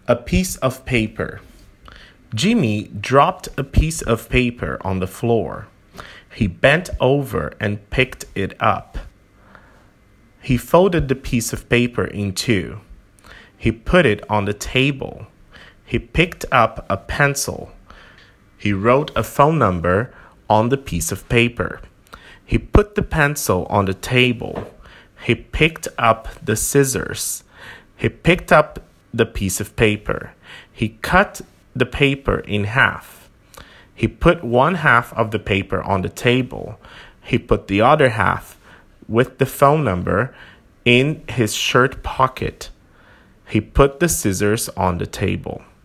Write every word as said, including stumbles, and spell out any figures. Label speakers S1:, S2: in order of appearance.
S1: A piece of paper. Jimmy dropped a piece of paper on the floor. He bent over and picked it up. He folded the piece of paper in two. He put it on the table. He picked up a pencil. He wrote a phone number on the piece of paper. He put the pencil on the table. He picked up the scissors. He picked up the piece of paper. He cut the paper in half. He put one half of the paper on the table. He put the other half with the phone number in his shirt pocket. He put the scissors on the table.